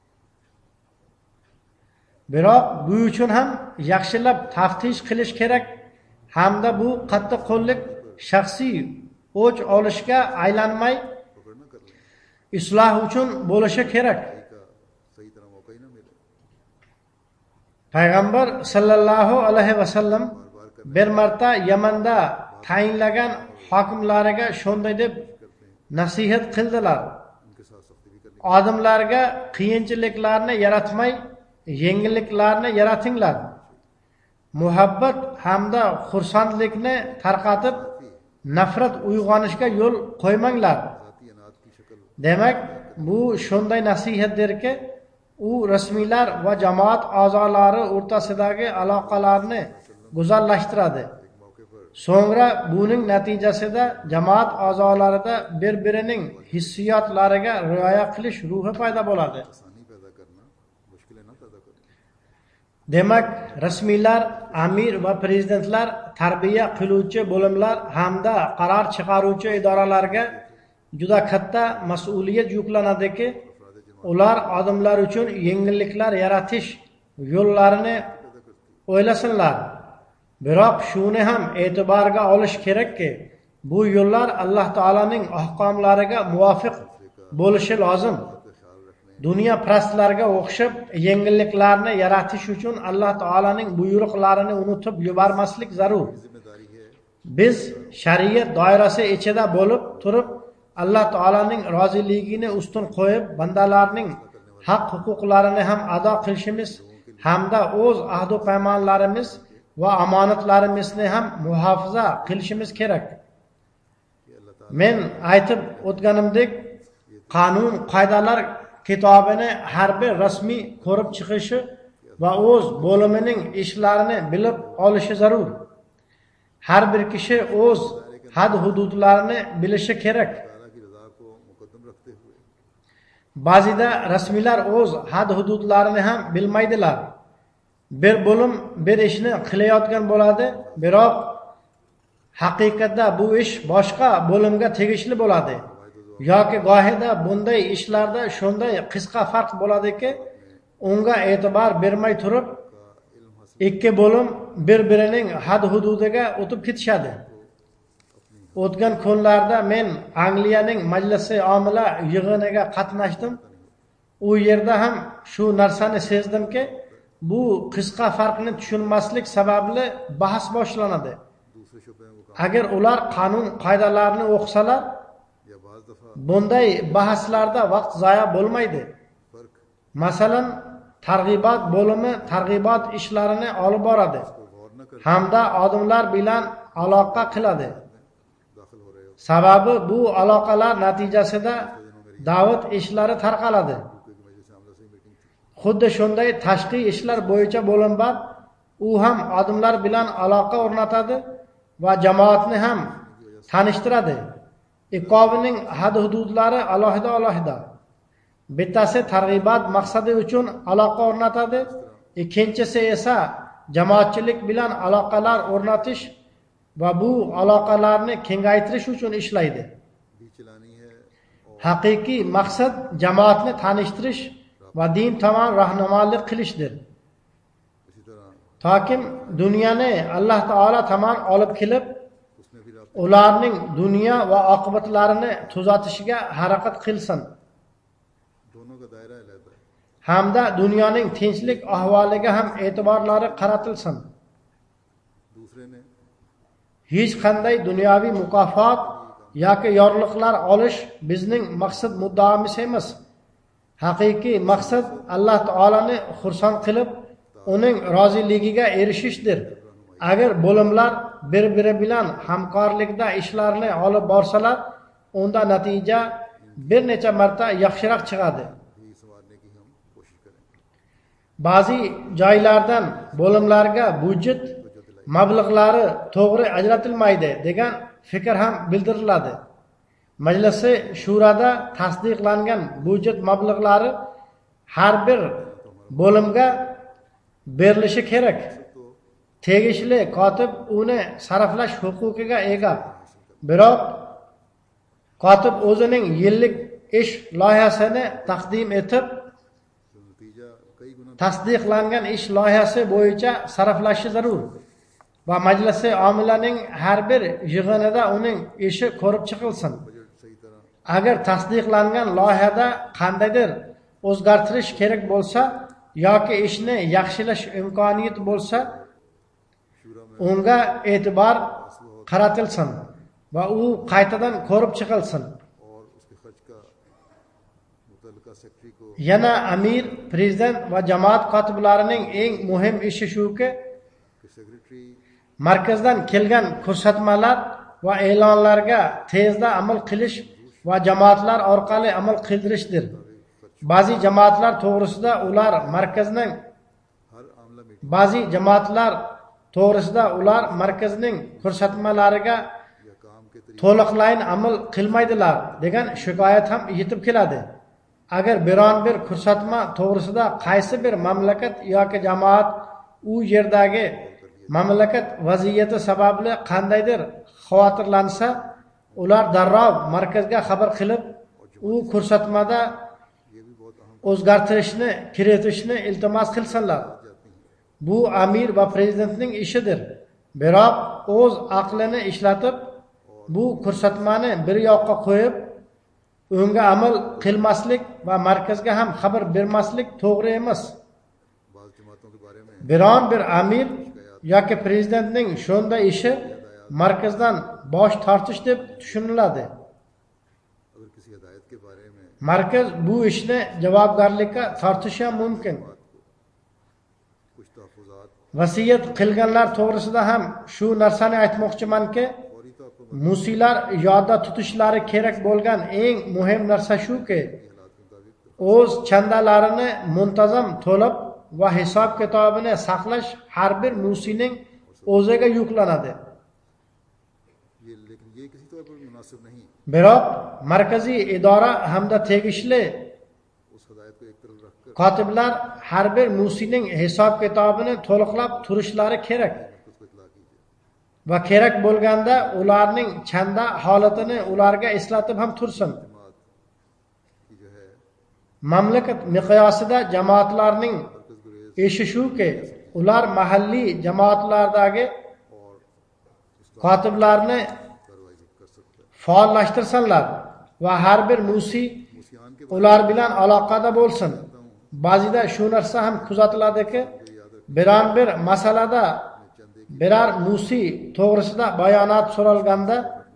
Biroq bu uchun ham yaxshilab taftish qilish kerak hamda bu qattiq qo'llik shaxsiy o'ch olishga aylanmay पकड़ न कर लें isloh uchun bo'lishi kerak. सही का सही तरह मौका ही ना मिले Payg'ambar sallallohu alayhi vasallam बार बार करने bir marta Yamanda tayinlagan hokimlariga shunday deb करते हैं nasihat qildilar. उनके साथ सख्ती भी करनी Odamlarga qiyinchiliklarni yaratmay, yengilliklarni yaratinglar. Muhabbat hamda xursandlikni tarqatib, nafrat uyg'onishga yo'l qo'ymanglar. ذاتی अनाथ की शक्ल Demak, bu shunday nasihatdirki, u rasmiylar va jamoat a'zolari o'rtasidagi aloqalarni go'zallashtiradi. एक मौके पर So'ngra buning natijasida jamoat a'zolarida bir-birining hissiyotlariga rioya qilish ruhi paydo bo'ladi. आसानी पैदा करना मुश्किलें ना पैदा करें Demak, rasmiylar, amir va prezidentlar tarbiya qiluvchi bo'limlar hamda qaror chiqaruvchi idoralarga juda katta mas'uliyat yuklanadiki, ular odamlar uchun yengilliklar yaratish yo'llarini o'ylasinlar. Biroq shuni ham e'tiborga olish kerakki, bu yo'llar Alloh taolaning ahkomlariga muvofiq bo'lishi lozim. का ख्याल रखने Dunyo prastlarga o'xshab yengilliklarni yaratish uchun Alloh taolaning buyruqlarini unutib yubormaslik zarur. जिम्मेदारी है Biz shariat doirasi ichida bo'lib turib, Alloh taolaning roziligini ustun qo'yib, bandalarning haq huquqlarini ham ado qilishimiz hamda o'z ahd va paymonlarimiz va omonatlarimizni ham muhofaza qilishimiz kerak. कि अल्लाह ताला Men aytib o'tganimdek, qonun qoidalar kitobini har bir rasmiy ko'rib chiqishi va o'z bo'limining ishlarini bilib olishi zarur. Har bir kishi o'z had hududlarini bilishi kerak. ताला की रजा को मुकद्दम रखते हुए Ba'zida rasmiylar o'z had hududlarini ham bilmaydilar. Bir bo'lim bir ishni qilayotgan bo'ladi, biroq haqiqatda bu ish boshqa bo'limga tegishli bo'ladi. Yoki gohida bunday ishlarda shunday qisqa farq bo'ladiki, unga e'tibor bermay turib, ikki bo'lim bir-birining had hududiga o'tib ketishadi. O'tgan kunlarda men Angliyaning majlisi omila yig'iniga qatnashdim. U yerda ham shu narsani sezdimki, bu qisqa farqni tushunmaslik sababli bahs boshlanadi. दूसरे शोबे में वो काम Agar ular qonun qoidalarini o'qisalar, या बाज दफा bunday bahslarda vaqt zoya bo'lmaydi. फर्क Masalan, targ'ibot bo'limi targ'ibot ishlarini olib boradi को गौर न कर hamda odamlar bilan aloqa qiladi. दाखिल हो रहे हो Sababi bu aloqalar natijasida da'vat ishlari tarqaladi. क्योंकि मजलिस आमला से मीटिंग थी Xuddi shunday tashqi ishlar bo'yicha bo'lim bor. U ham odamlar bilan aloqa o'rnatadi va jamoatni ham tanishtiradi. Iqobining had hududlari alohida-alohida. Bittasi targ'ibot maqsadi uchun aloqa o'rnatadi, ikkinchisi esa jamoatchilik bilan aloqalar o'rnatish va bu aloqalarni kengaytirish uchun ishlaydi. भी चलानी है और Haqiqiy maqsad jamoatni tanishtirish va din tomon rahnumolik qilishdir. इसी तरह Tokim dunyoni Alloh taolo tomon olib kelib, उसमें भी आप ularning dunyo va oqibatlarini tuzatishiga harakat qilsin. दोनों का दायरा अलग है Hamda dunyoning tinchlik ahvoliga ham e'tiborlari qaratilsin. दूसरे ने Hech qanday dunyoviy mukofot yoki yorliqlar olish bizning maqsad muddaomiz emas. Haqiqiy maqsad Alloh taoloni xursand qilib, uning roziligiga erishishdir. Agar bo'limlar bir-biri bilan hamkorlikda ishlarni olib borsalar, unda natija bir necha marta yaxshiroq chiqadi. भी संवारने की हम कोशिश करें Ba'zi joylardan bo'limlarga budjet mablag'lari to'g'ri ajratilmaydi degan fikr ham bildiriladi. Majlisi shurada tasdiqlangan budjet mablag'lari har bir bo'limga berilishi kerak. Tegishli kotib uni sarflash huquqiga ega. Biroq kotib o'zining yillik ish loyihasini taqdim etib, तो नतीजा कई गुना tasdiqlangan ish loyihasi bo'yicha sarflashi zarur va majlisi omilaning har bir yig'inida uning ishi ko'rib chiqilsin. Budget सही तरह Agar tasdiqlangan loyihada qandaydir o'zgartirish kerak bo'lsa yoki ishni yaxshilash imkoniyati bo'lsa, शूरा में unga e'tibor qaratilsin va u qaytadan ko'rib chiqilsin. और उसके खर्च का मुतल्लिका secretary को Yana amir, prezident va jamoat kotiblarining eng muhim ishi shuki, कि secretary markazdan kelgan ko'rsatmalar va e'lonlarga tezda amal qilish va jamoatlar orqali amal qildirishdir. Ba'zi jamoatlar to'g'risida ular markazning हर आमला meeting ba'zi jamoatlar to'g'risida ular markazning ko'rsatmalariga या काम के तरीके to'liqlayin amal qilmaydilar degan shikoyat ham yetib keladi. Agar biron bir ko'rsatma to'g'risida qaysi bir mamlakat yoki jamoat u yerdagi mamlakat vaziyati sababli qandaydir xavotirlansa, ular darrov markazga xabar qilib, u ko'rsatmada ये भी बहुत अहम o'zgartirishni kiritishni iltimos qilsinlar. जाती हैं Bu amir va prezidentning ishidir. Biroq o'z aqlini ishlatib, bu ko'rsatmani bir yoqqa qo'yib, unga amal qilmaslik va markazga ham xabar bermaslik to'g'ri emas. बाज़ जमातों के बारे में Biron bir amir yoki prezidentning shunday ishi markazdan bosh tortish deb tushuniladi. अगर किसी हिदायत के बारे में Markaz bu ishni javobgarlikka tortishi ham mumkin. कुछ तहफ़्फ़ुज़ात Vasiyat qilganlar to'g'risida ham shu narsani aytmoqchimanki, फौरी तौर पर Musiylar yodda tutishlari kerak bo'lgan eng muhim narsa shuki, o'z chandalarini muntazam to'lab va hisob kitobini saqlash har bir musiyning o'ziga yuklanadi. ये लेकिन ये किसी तौर पर मुनासिब नहीं Biroq markaziy idora hamda tegishli उस हिदायत को एक तरफ रखकर kotiblar har bir musiyning hisob kitobini to'liqlab turishlari kerak उसको इतला कीजिए। va kerak bo'lganda ularning chanda holatini ularga eslatib ham tursin. जमात की जो है Mamlakat miqyosida jamoatlarning मरकज गुरेज ishi shuki, ular mahalliy jamoatlardagi और इसका kotiblarni कार्रवाई कर सकता है। faollashtirsinlar va har bir musiy मुसियान के ular bilan aloqada bo'lsin. Ba'zida shu narsa ham kuzatiladiki, biron bir masalada biror musiy to'g'risida bayonot so'ralganda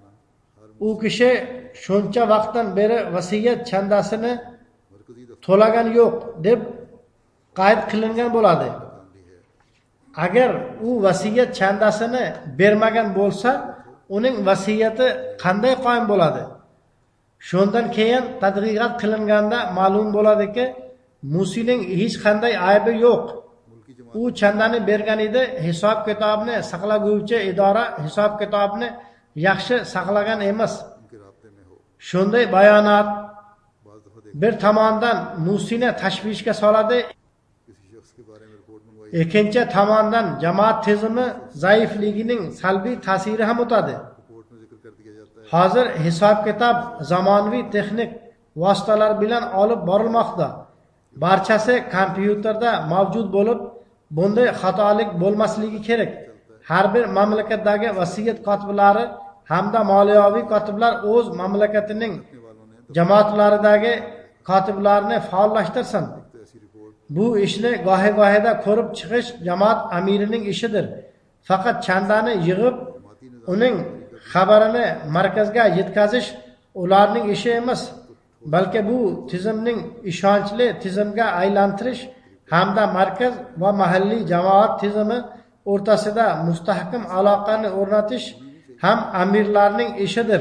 u kishi shuncha vaqtdan beri vasiyat chandasini मरकजी दफ्तर to'lagan yo'q deb qayd qilingan bo'ladi. काम भी है। Agar u vasiyat chandasini bermagan bo'lsa, uning vasiyati qanday qoyim bo'ladi? Shundan keyin tadqiqot qilinganda ma'lum bo'ladiki, musiyning hech qanday aybi yo'q. मुल्की जमात U chandani bergan edi, hisob kitobni saqlaguvchi idora hisob kitobni yaxshi saqlagan emas. उनके राब्ते में हो। Shunday bayonot बाज़ दफ़ा देख bir tomondan musiyni tashvishga soladi, किसी शख्स के बारे में रिपोर्ट मंगवाई ikkinchi tomondan jamoat tizimi zaifligining salbiy ta'siri ham o'tadi. Report में जिक्र कर दिया जाता है Hozir hisob kitob zamonaviy texnik vositalar bilan olib borilmoqda. Barchasi kompyuterda mavjud bo'lib, bunday xatolik bo'lmasligi kerak. Har bir mamlakatdagi vasiyat kotiblari hamda moliyaviy kotiblar o'z mamlakatining वालों ने jamoatlaridagi kotiblarni faollashtirsin. तो ऐसी report Bu ishni gohi-gohida ko'rib chiqish jamoat amirining ishidir. Faqat chandani yig'ib, uning xabarini markazga yetkazish ularning ishi emas, balki bu tizimning ishonchli tizimga aylantirish hamda markaz va mahalliy jamoat tizimi o'rtasida mustahkam aloqani o'rnatish ham amirlarning ishidir.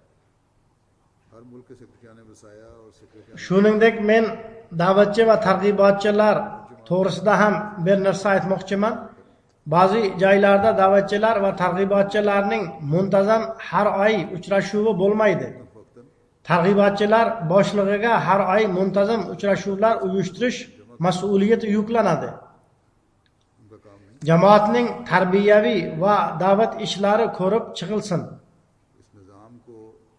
हर मुल्क के सेक्रेटरियान वसाया और सेक्रेटरियान Shuningdek, men da'vatchi va targ'ibotchilar to'g'risida ham bir narsa aytmoqchiman. Ba'zi joylarda da'vatchilar va targ'ibotchilarning muntazam har oy uchrashuvi bo'lmaydi. वक्तन Targ'ibotchilar boshlig'iga har oy muntazam uchrashuvlar uyushtirish mas'uliyati yuklanadi. उनका काम नहीं। Jamoatning tarbiyaviy va da'vat ishlari ko'rib chiqilsin. इस निज़ाम को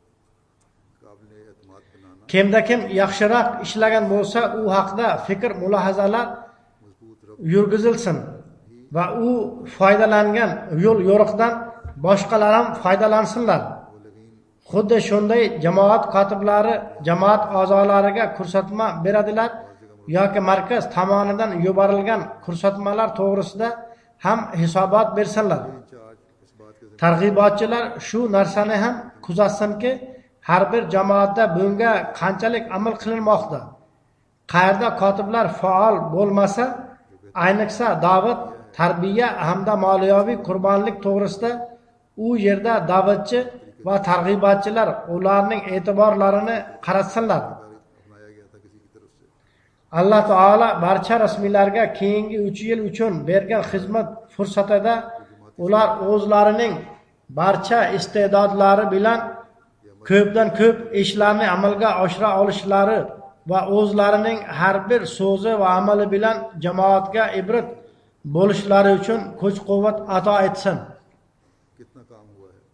काबिल एतमाद बनाना Kimda kim yaxshiroq ishlagan bo'lsa, u haqda fikr mulohazalar मजबूत रब yurgizilsin va u foydalangan yo'l yo'riqdan boshqalar ham foydalansinlar. Xuddi shunday jamoat kotiblari jamoat a'zolariga ko'rsatma beradilar yoki markaz tomonidan yuborilgan ko'rsatmalar to'g'risida ham hisobot bersinlar. In charge इस बात के Targ'ibotchilar shu narsani ham kuzatsinki, har bir jamoatda bunga qanchalik amal qilinmoqda. Qayerda kotiblar faol bo'lmasa, ayniqsa da'vat, tarbiya hamda moliyaviy qurbonlik to'g'risida u yerda da'vatchi va targ'ibotchilar ularning e'tiborlarini qaratsinlar. अपनाया गया था किसी की तरफ से Alloh taolo barcha rasmiylarga keyingi uch yil uchun bergan xizmat fursatida ular o'zlarining barcha iste'dodlari bilan ko'pdan ko'p ishlarni amalga oshira olishlari va o'zlarining har bir so'zi va amali bilan jamoatga ibrat bo'lishlari uchun kuch-quvvat ato etsin. कितना काम हुआ है।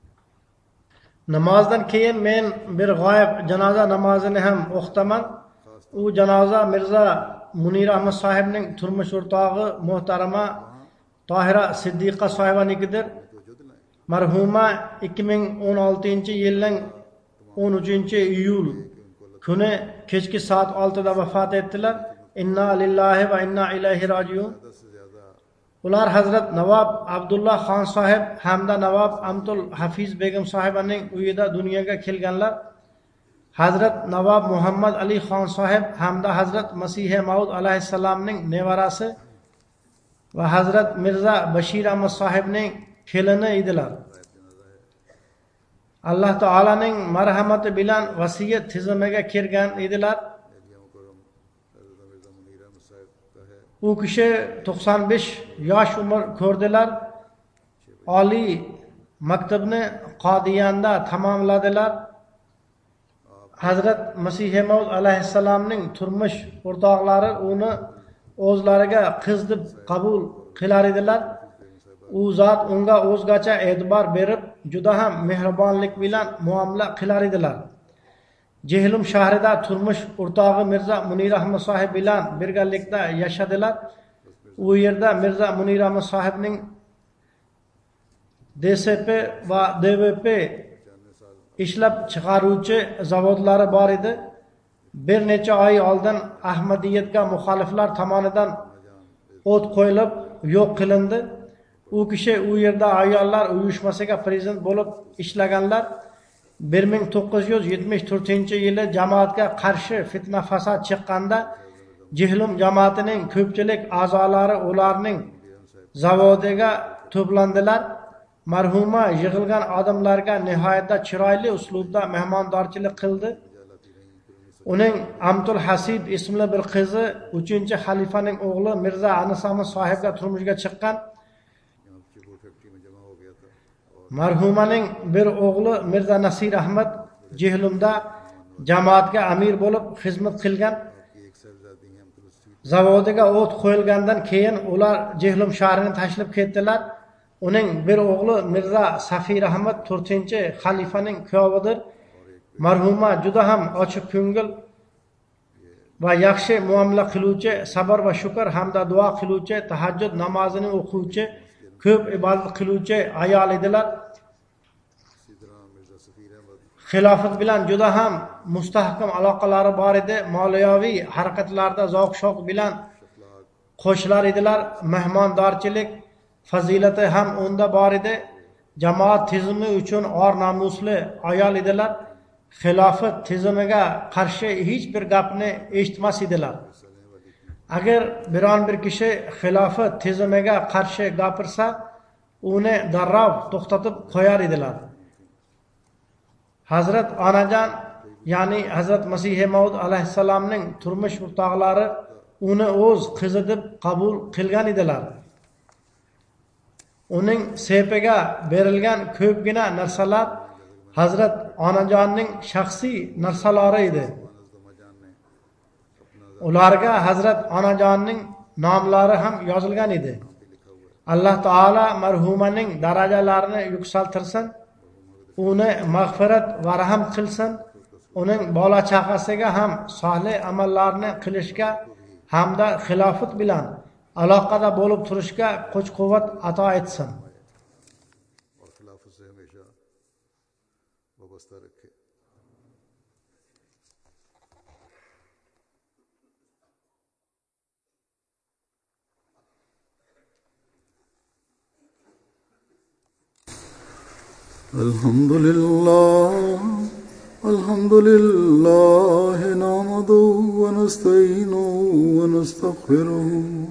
Namozdan keyin men bir g'oyib janoza namozini ham o'qitaman. U janoza Mirza Munir Ahmad sohibning turmush o'rtog'i muhtarama Tohira Siddiqa sohibanikidir. तवज्जो दिलाएं Marhuma ikki ming o'n oltinchi yilning o'n uchinchi iyul kuni kechki soat oltida vafot etdilar. Inna lillahi va inna ilayhi rojiun. ज़्यादा से ज़्यादा Ular Hazrat Navob Abdullah Xon sohib hamda Navob Amtul Hafiz begim sohibaning uyida dunyoga kelganlar. Hazrat Navob Muhammad Ali Xon sohib hamda Hazrat Masihi Maud alayhissalomning nevarasi va Hazrat Mirza Bashir Ahmad sohibning kelini edilar. Alloh taolaning marhamati bilan vasiyat tizimiga kirgan edilar. U kishi to'qson besh yosh umr ko'rdilar. Oliy maktabni Qodiyanda tamomladilar. Hazrat Masih Maud alayhissalomning turmush o'rtoqlari uni o'zlariga qiz deb qabul qilar edilar. U zot unga o'zgacha e'tibor berib, juda ham mehribonlik bilan muomala qilar edilar. Jehlum shahrida turmush o'rtog'i Mirza Munir Ahmad sohib bilan birgalikda yashadilar. U yerda Mirza Munir Ahmad sohibning D S P va D V P ishlab chiqaruvchi zavodlari bor edi. Bir necha oy oldin Ahmadiyatga muxoliflar tomonidan o't qo'yilib yo'q qilindi. U kishi u yerda ayollar uyushmasiga prezident bo'lib ishlaganlar. bir ming to'qqiz yuz yetmish to'rtinchi yili jamoatga qarshi fitna fasod chiqqanda Jehlum jamoatining ko'pchilik a'zolari ularning zavodiga to'plandilar. Marhuma yig'ilgan odamlarga nihoyatda chiroyli uslubda mehmondorchilik qildi. Uning Amtul Hasib ismli bir qizi uchinchi xalifaning o'g'li Mirza Anis Ahmad sohibga turmushga chiqqan. Marhumaning bir o'g'li Mirza Nasir Ahmad Jehlumda jamoatga amir bo'lib xizmat qilgan. Zavodiga o't qo'yilgandan keyin ular Jehlum shahrini tashlab ketdilar. Uning bir o'g'li Mirza Safir Ahmad to'rtinchi xalifaning kuyovidir. Marhuma juda ham ochiq ko'ngil va yaxshi muomala qiluvchi, sabr va shukr hamda duo qiluvchi, tahajjud namozini o'quvchi, ko'p ibodat qiluvchi ayol edilar. Xilofat bilan juda ham mustahkam aloqalari bor edi. Moliyaviy harakatlarda zavq-shavq bilan qo'shilar edilar. Mehmondorchilik fazilati ham unda bor edi. Jamoat tizimi uchun or namusli ayol edilar. Xilofat tizimiga qarshi hech bir gapni eshitmas edilar. Agar biron bir kishi xilofat tizimiga qarshi gapirsa, uni darrov to'xtatib qo'yar edilar. Hazrat Onajon, ya'ni Hazrat Masih Maud alayhissalomning turmush o'rtoqlari uni o'z qizi deb qabul qilgan edilar. Uning sepiga berilgan ko'pgina narsalar Hazrat Onajonning shaxsiy narsalari edi. Ularga Hazrat Onajonning nomlari ham yozilgan edi. Alloh taolo marhumaning darajalarini yuksaltirsin, uni mag'firat va rahim qilsin, uning bola chaqasiga ham solih amallarni qilishga hamda xilofat bilan aloqada bo'lib turishga kuch-quvvat ato etsin. الحمد لله الحمد لله نحمده ونستعينه ونستغفره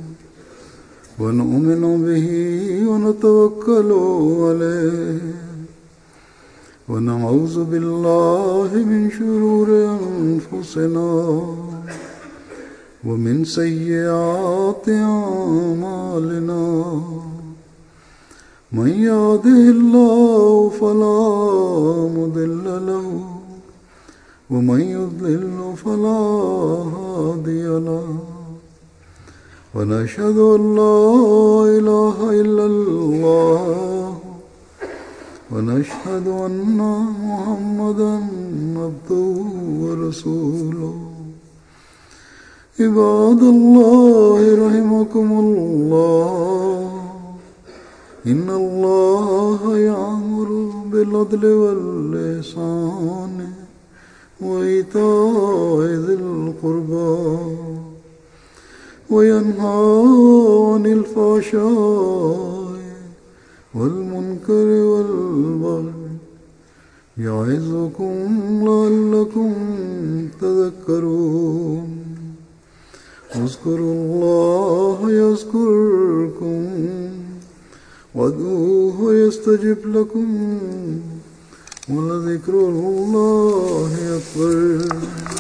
ونؤمن به ونتوكل عليه ونعوذ بالله من شرور أنفسنا ومن سيئات أعمالنا من يهده الله فلا مضل له ومن يضلل فلا هادي له ونشهد أن لا إله إلا الله ونشهد أن محمدا عبده ورسوله عباد الله رحمكم الله إن الله يأمر بالعدل والإحسان وإيتاء ذي القربى وينهى عن الفحشاء والمنكر والبغي يعظكم لعلكم تذكرون اذكروا الله يذكركم وادعوه يستجب لكم ولذكر الله أكبر.